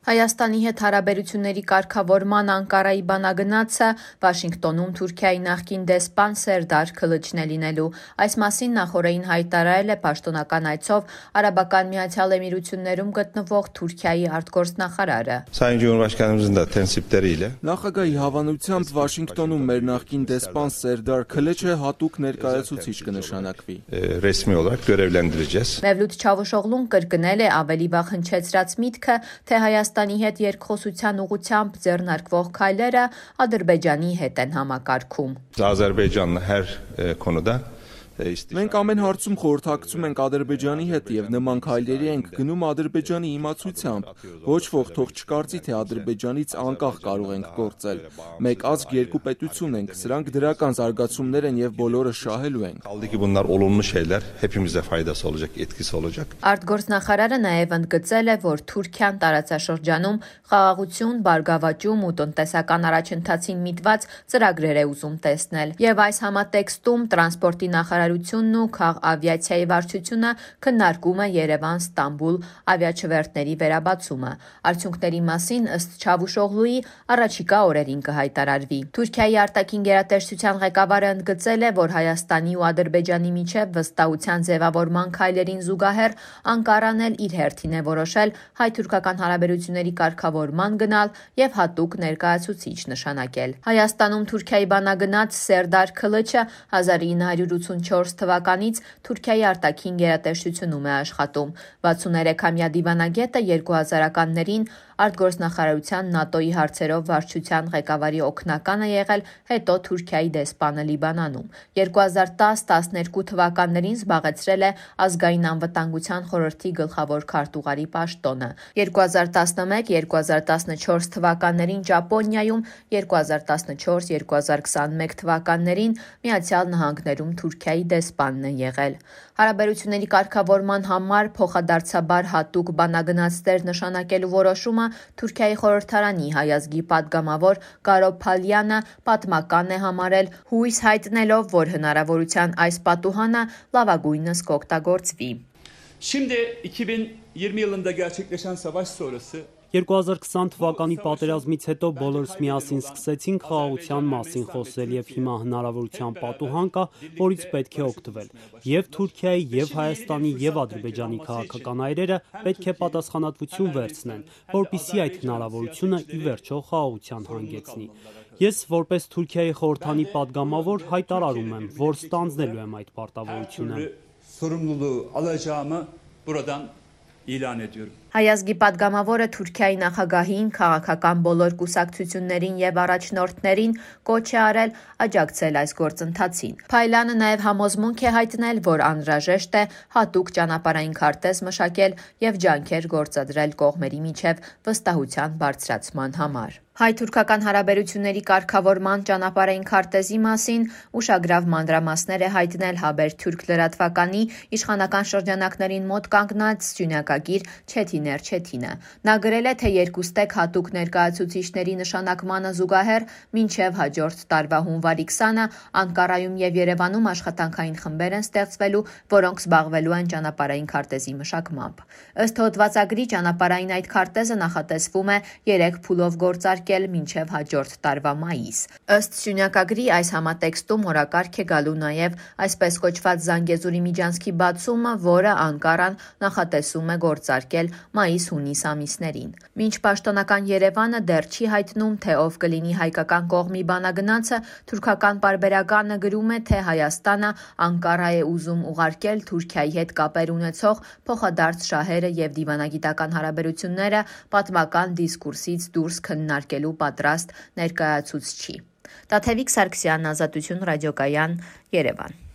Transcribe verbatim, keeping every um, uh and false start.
Հայաստանի հետ հարաբերությունների կարգավորման Անկարայի բանագնացը Վաշինգտոնում Թուրքիայի նախկին դեսպան Սերդար Քլիչն է լինելու։ Այս մասին նախօրեին հայտարարել է պաշտոնական այցով Արաբական Միացյալ Էմիրություններում գտնվող Թուրքիայի արտգործնախարարը։ Նախագահի հավանությամբ Վաշինգտոնում մեր նախկին դեսպան Սերդար Քլիչը հատուկ ներկայացուցիչ կնշանակվի։ Մևլութ Չավուշօղլուն կրկնել է ավելի վաղ հնչեցրած միտքը, թե Հայաստանի հետ երկխոսության ուղղությամբ ձեռնարկվող քայլերը Ադրբեջանի հետ են համակարգում։ Մենք ամեն հարցում խորհրդակցում ենք Ադրբեջանի հետ եւ նման քայլերի ենք գնում Ադրբեջանի իմացությամբ։ Ոչ ոք թող չկարծի, թե Ադրբեջանից անկախ կարող ենք գործել։ Մեկ ազգ երկու պետություն ենք, սրանք դրական զարգացումներ են եւ բոլորը շահելու ենք։ Արտգործնախարարը նաեւ ընդգծել է, որ Թուրքիան տարածաշրջանում խաղաղություն, բարգավաճում ու տնտեսական առաջընթացին միտված ծրագրեր է ուզում տեսնել։ Եվ այս համատեքստում տրանսպորտի նախարարությունն ու քաղավիացիայի վարչությունը քննարկում է Երևան-Ստամբուլ ավիաչվերթների վերաբացումը։ Արդյունքների մասին ըստ Չավուշօղլուի առաջիկա օրերին կհայտարարվի։ Թուրքիայի արտաքին գերատեսչության ղեկավարը ընդգծել է, որ Հայաստանի ու Ադրբեջանի միջև վստահության ձևավորման քայլերին զուգահեռ Անկարան էլ իր հերթին է որոշել հայ-թուրքական հարաբերությունների կարգավորման գնալ եւ հատուկ ներկայացուցիչ նշանակել։ Հայաստանում Թուրքիայի բանագնաց Սերդար Քլիչը հազար ինը հարյուր ութսունչորս թվականից Թուրքիայի արտաքին գերատեսչությունում է աշխատում։ վաթսուներեքամյա դիվանագետը երկու հազարականներին արտգործնախարարության ՆԱՏՕ-ի հարցերով վարչության ղեկավարի օգնական է եղել, հետո Թուրքիայի դեսպանը Լիբանանում։ երկու հազար տաս տասներկու թվականներին զբաղեցրել է ազգային անվտանգության խորհրդի գլխավոր քարտուղարի պաշտոնը։ երկու հազար տասնմեկ երկու հազար տասնչորս թվականներին Ճապոնիայում, երկու հազար տասնչորս երկու հազար քսանմեկ թվականներին Միացյալ Նահանգներում Թուրքիայի դեսպանն է եղել։ Հարաբերությունների կարգավորման համար փոխադարձաբար հատուկ բանագնացներ նշանակելու որոշումը Թուրքիայի խորհրդարանի հայ ազգի падգամավոր Կարո Փալյանը պատմական է համարել, հույս հայտնելով, որ հնարավորության այս պատուհանը լավագույնս կօգտագործվի։ երկու հազար քսան թվականի պատերազմից հետո բոլորս միասին սկսեցինք խաղաղության մասին խոսել եւ հիմա հնարավորության պատուհան կա, որից պետք է օգտվել։ Եվ Թուրքիայի, եւ Հայաստանի, եւ Ադրբեջանի քաղաքական այրերը պետք է պատասխանատվություն վերցնեն, որպեսզի այդ հնարավորությունը ի վերջո խաղաղության հանգեցնի։ Ես որպես Թուրքիայի խորհրդանի падգամավոր հայտարարում եմ, որ ստանձնելու եմ այդ պարտավորությունը։ Հայ ազգի падգամավորը Թուրքիայի նախագահին, քաղաքական բոլոր կուսակցություններին եւ առաջնորդներին կոչ է արել աջակցել այս գործընթացին։ Փայլյանը նաեւ համոզմունք է հայտնել, որ անհրաժեշտ է հատուկ ճանապարհային քարտեզ մշակել եւ ջանքեր գործադրել կողմերի միջև վստահության բարձրացման համար։ Հայ-թուրքական հարաբերությունների կարգավորման ճանապարհային քարտեզի մասին ուշագրավ մանրամասներ է հայտնել Հաբերթուրք լրատվականի իշխանական շրջանակներին մոտ կանգնած սյունյակագիր Չեթիներ Չեթինը։ Նա գրել է, թե երկուստեք հատուկ ներկայացուցիչների նշանակմանը զուգահեռ մինչև հաջորդ տարվա հունվարի քսանը Անկարայում եւ Երևանում աշխատանքային խմբեր են ստեղծվելու, որոնք զբաղվելու են ճանապարհային քարտեզի մշակմամբ։ Ըստ հոդվածագրի ճանապարհային այդ քարտեզը նախատեսվում է երեք փուլով գործարկել մինչև հաջորդ տարվա մայիս։ Ըստ սյունյակագրի այս համատեքստում օրակարգ է գալու նաև այսպես կոչված Զանգեզուրի միջանցքի բացումը, որը Անկարան նախատեսում է գործարկել մայիս-հունիս ամիսներին։ Մինչ պաշտոնական Երևանը դեռ չի հայտնում, թե ով կլինի հայկական կողմի բանագնացը, թուրքական պարբերականը գրում է, թե Հայաստանը Անկարա է ուզում ուղարկել Թուրքիայի հետ կապեր ունեցող փոխադարձ շահերը եւ դիվանագիտական հարաբերությունները պատմական դիսկուրսից դուրս քննարկելու պատրաստ ներկայացուցչի։ Տաթևիկ Սարգսյան, Ազատություն ռադիոկայան, Երևան։